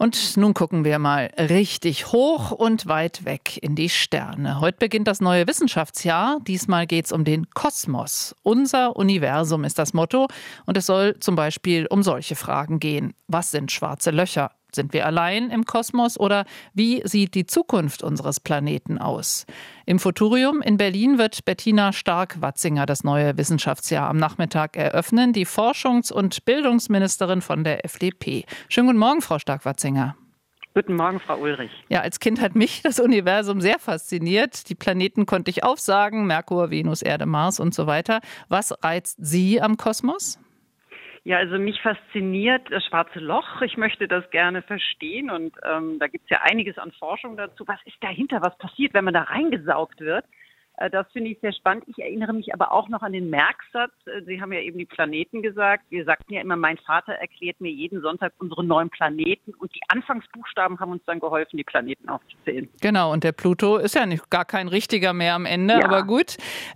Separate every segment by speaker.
Speaker 1: Und nun gucken wir mal richtig hoch und weit weg in die Sterne. Heute beginnt das neue Wissenschaftsjahr. Diesmal geht es um den Kosmos. Unser Universum ist das Motto. Und es soll zum Beispiel um solche Fragen gehen. Was sind schwarze Löcher? Sind wir allein im Kosmos oder wie sieht die Zukunft unseres Planeten aus? Im Futurium in Berlin wird Bettina Stark-Watzinger das neue Wissenschaftsjahr am Nachmittag eröffnen, die Forschungs- und Bildungsministerin von der FDP. Schönen guten Morgen, Frau Stark-Watzinger.
Speaker 2: Guten Morgen, Frau Ulrich.
Speaker 1: Ja, als Kind hat mich das Universum sehr fasziniert. Die Planeten konnte ich aufsagen, Merkur, Venus, Erde, Mars und so weiter. Was reizt Sie am Kosmos?
Speaker 2: Ja, also mich fasziniert das schwarze Loch. Ich möchte das gerne verstehen und da gibt es ja einiges an Forschung dazu. Was ist dahinter? Was passiert, wenn man da reingesaugt wird? Das finde ich sehr spannend. Ich erinnere mich aber auch noch an den Merksatz. Sie haben ja eben die Planeten gesagt. Wir sagten ja immer, mein Vater erklärt mir jeden Sonntag unsere 9 Planeten. Und die Anfangsbuchstaben haben uns dann geholfen, die Planeten aufzuzählen.
Speaker 1: Genau, und der Pluto ist ja gar kein richtiger mehr am Ende. Ja. Aber gut,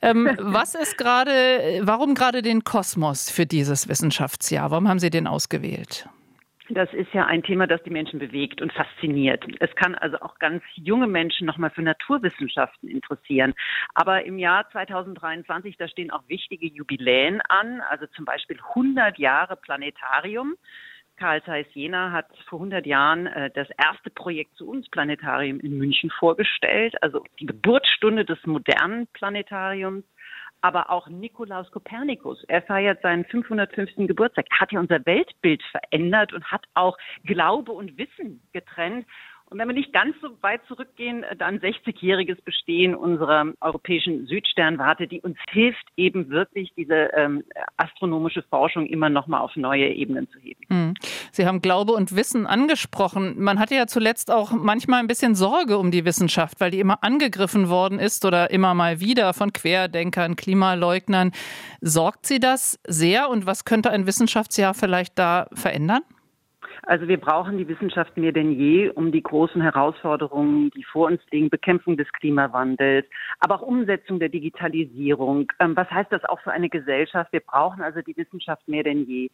Speaker 1: warum gerade den Kosmos für dieses Wissenschaftsjahr? Warum haben Sie den ausgewählt?
Speaker 2: Das ist ja ein Thema, das die Menschen bewegt und fasziniert. Es kann also auch ganz junge Menschen nochmal für Naturwissenschaften interessieren. Aber im Jahr 2023, da stehen auch wichtige Jubiläen an, also zum Beispiel 100 Jahre Planetarium. Carl Zeiss Jena hat vor 100 Jahren das erste Projekt zu uns Planetarium in München vorgestellt, also die Geburtsstunde des modernen Planetariums. Aber auch Nikolaus Kopernikus, er feiert seinen 550. Geburtstag. Er hat ja unser Weltbild verändert und hat auch Glaube und Wissen getrennt. Und wenn wir nicht ganz so weit zurückgehen, dann 60-jähriges Bestehen unserer europäischen Südsternwarte, die uns hilft, eben wirklich diese astronomische Forschung immer noch mal auf neue Ebenen zu heben.
Speaker 1: Sie haben Glaube und Wissen angesprochen. Man hatte ja zuletzt auch manchmal ein bisschen Sorge um die Wissenschaft, weil die immer angegriffen worden ist oder immer mal wieder von Querdenkern, Klimaleugnern. Sorgt Sie das sehr und was könnte ein Wissenschaftsjahr vielleicht da verändern?
Speaker 2: Also wir brauchen die Wissenschaft mehr denn je, um die großen Herausforderungen, die vor uns liegen, Bekämpfung des Klimawandels, aber auch Umsetzung der Digitalisierung. Was heißt das auch für eine Gesellschaft? Wir brauchen also die Wissenschaft mehr denn je.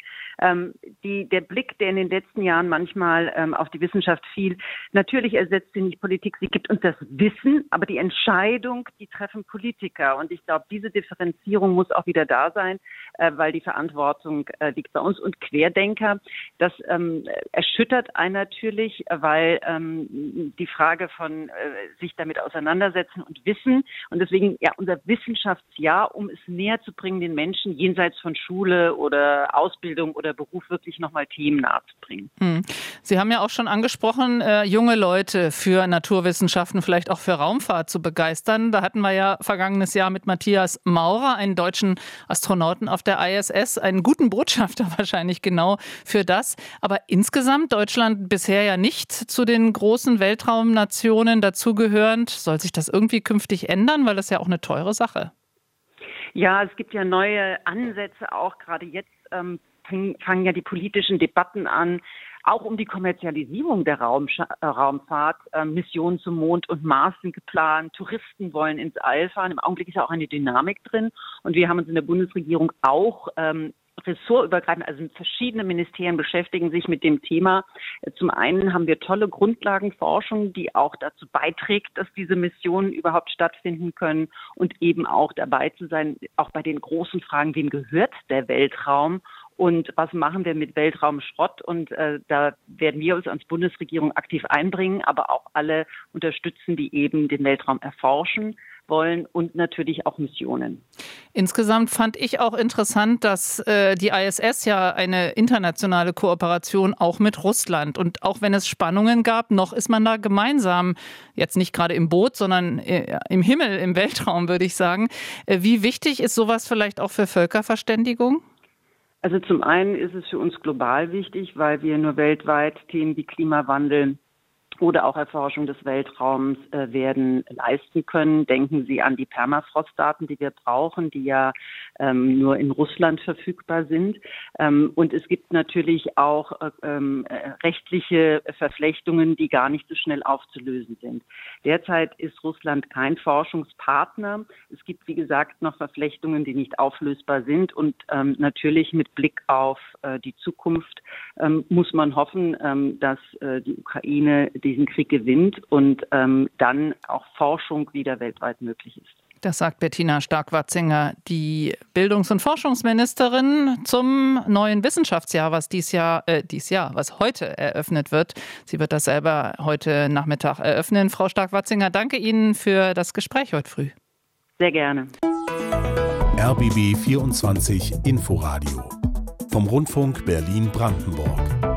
Speaker 2: Der Blick, der in den letzten Jahren manchmal auf die Wissenschaft fiel, natürlich ersetzt sie nicht Politik, sie gibt uns das Wissen, aber die Entscheidung, die treffen Politiker. Und ich glaube, diese Differenzierung muss auch wieder da sein, weil die Verantwortung liegt bei uns. Und Querdenker, das erschüttert einen natürlich, weil die Frage von sich damit auseinandersetzen und wissen und deswegen ja unser Wissenschaftsjahr, um es näher zu bringen, den Menschen jenseits von Schule oder Ausbildung oder Beruf wirklich nochmal Themen nahe zu bringen.
Speaker 1: Sie haben ja auch schon angesprochen, junge Leute für Naturwissenschaften, vielleicht auch für Raumfahrt zu begeistern. Da hatten wir ja vergangenes Jahr mit Matthias Maurer, einen deutschen Astronauten auf der ISS, einen guten Botschafter wahrscheinlich genau für das. Aber insgesamt Deutschland bisher ja nicht zu den großen Weltraumnationen dazugehörend. Soll sich das irgendwie künftig ändern? Weil das ja auch eine teure Sache.
Speaker 2: Ja, es gibt ja neue Ansätze auch. Gerade jetzt fangen ja die politischen Debatten an, auch um die Kommerzialisierung der Raumfahrt. Missionen zum Mond und Mars sind geplant. Touristen wollen ins All fahren. Im Augenblick ist ja auch eine Dynamik drin. Und wir haben uns in der Bundesregierung auch ressortübergreifend, also verschiedene Ministerien beschäftigen sich mit dem Thema. Zum einen haben wir tolle Grundlagenforschung, die auch dazu beiträgt, dass diese Missionen überhaupt stattfinden können und eben auch dabei zu sein, auch bei den großen Fragen, wem gehört der Weltraum und was machen wir mit Weltraumschrott? Und da werden wir uns als Bundesregierung aktiv einbringen, aber auch alle unterstützen, die eben den Weltraum erforschen wollen und natürlich auch Missionen.
Speaker 1: Insgesamt fand ich auch interessant, dass die ISS ja eine internationale Kooperation auch mit Russland und auch wenn es Spannungen gab, noch ist man da gemeinsam, jetzt nicht gerade im Boot, sondern im Himmel, im Weltraum, würde ich sagen. Wie wichtig ist sowas vielleicht auch für Völkerverständigung?
Speaker 2: Also zum einen ist es für uns global wichtig, weil wir nur weltweit Themen wie Klimawandel oder auch Erforschung des Weltraums werden leisten können. Denken Sie an die Permafrostdaten, die wir brauchen, die ja nur in Russland verfügbar sind. Und es gibt natürlich auch rechtliche Verflechtungen, die gar nicht so schnell aufzulösen sind. Derzeit ist Russland kein Forschungspartner. Es gibt, wie gesagt, noch Verflechtungen, die nicht auflösbar sind. Und natürlich mit Blick auf die Zukunft muss man hoffen, dass die Ukraine diesen Krieg gewinnt und dann auch Forschung wieder weltweit möglich ist.
Speaker 1: Das sagt Bettina Stark-Watzinger, die Bildungs- und Forschungsministerin zum neuen Wissenschaftsjahr, was heute eröffnet wird. Sie wird das selber heute Nachmittag eröffnen. Frau Stark-Watzinger, danke Ihnen für das Gespräch heute früh.
Speaker 2: Sehr gerne.
Speaker 3: RBB 24 Inforadio vom Rundfunk Berlin-Brandenburg.